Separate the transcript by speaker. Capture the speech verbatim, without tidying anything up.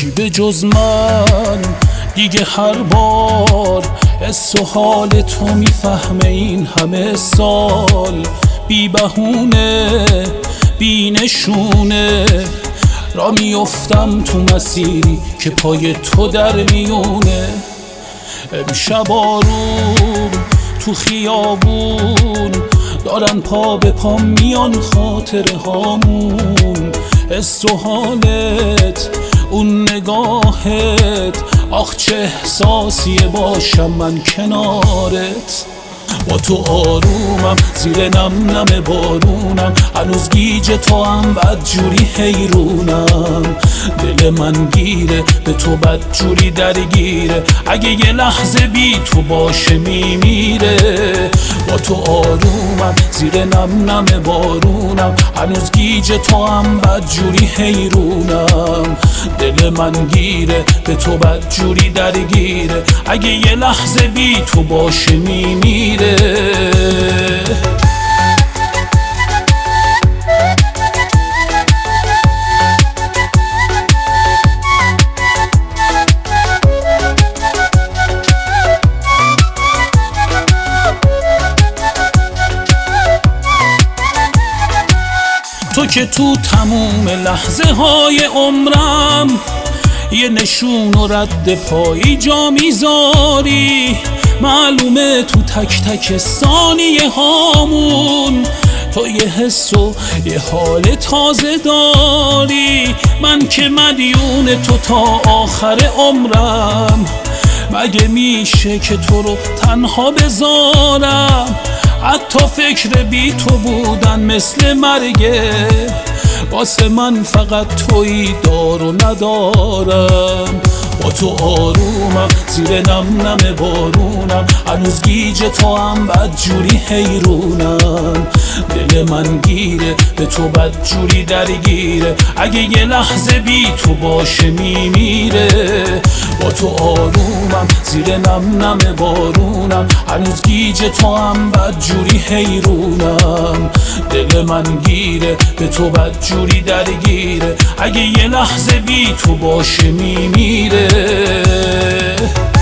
Speaker 1: کی به جز من دیگه هر بار حس و حال تو میفهمه این همه سال؟ بی بهونه بی نشونه را میافتم تو مسیری که پای تو در میونه. امشب آروم تو خیابون دارن پا به پا میان خاطره هامون. حس و حالت اون نگاهت آخ چه احساسیه باشم من کنارت. با تو آرومم زیر نم نم بارونم، هنوز گیج تو هم بد جوری حیرونم. دل من گیره به تو بد جوری درگیره، اگه یه لحظه بی تو باشه میمیره. با تو آرومم زیر نم نم بارونم، هنوز گیج تو هم بد جوری حیرونم. دل من گیره به تو بد جوری درگیره، اگه یه لحظه بی تو باشه میمیره. تو که تو تموم لحظه های عمرم یه نشون و رد پایی جا میذاری. معلومه تو تک تک ثانیه هامون تو یه حس و یه حال تازه داری. من که مدیون تو تا آخر عمرم، مگه میشه که تو رو تنها بذارم؟ حتی فکر بی تو بودن مثل مرگه، واسه من فقط تویی دار و ندارم. با تو آرومم زیر نم نم بارونم، هنوز گیج تو هم بد جوری حیرونم. دل من گیره به تو بد جوری درگیره، اگه یه لحظه بی تو باشه میمیره. با تو آرومم زیر نم نم بارونم، هنوز گیج تو هم بد جوری حیرونم. دل من گیره به تو بد جوری درگیره، اگه یه لحظه بی تو باشه میمیره.